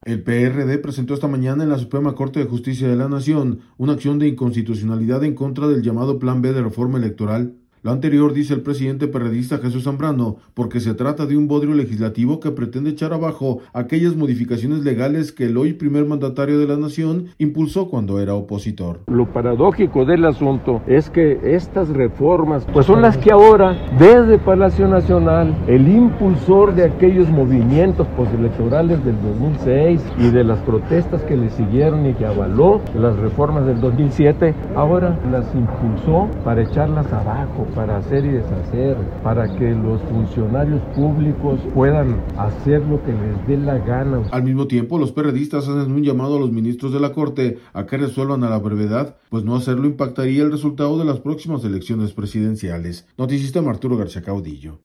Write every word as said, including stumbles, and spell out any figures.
El P R D presentó esta mañana en la Suprema Corte de Justicia de la Nación una acción de inconstitucionalidad en contra del llamado Plan B de reforma electoral. Lo anterior, dice el presidente perredista Jesús Zambrano, porque se trata de un bodrio legislativo que pretende echar abajo aquellas modificaciones legales que el hoy primer mandatario de la nación impulsó cuando era opositor. Lo paradójico del asunto es que estas reformas pues son las que ahora, desde Palacio Nacional, el impulsor de aquellos movimientos postelectorales del dos mil seis y de las protestas que le siguieron y que avaló las reformas del dos mil siete, ahora las impulsó para echarlas abajo, para hacer y deshacer, para que los funcionarios públicos puedan hacer lo que les dé la gana. Al mismo tiempo, los perredistas hacen un llamado a los ministros de la Corte a que resuelvan a la brevedad, pues no hacerlo impactaría el resultado de las próximas elecciones presidenciales. Noticista Arturo García Caudillo.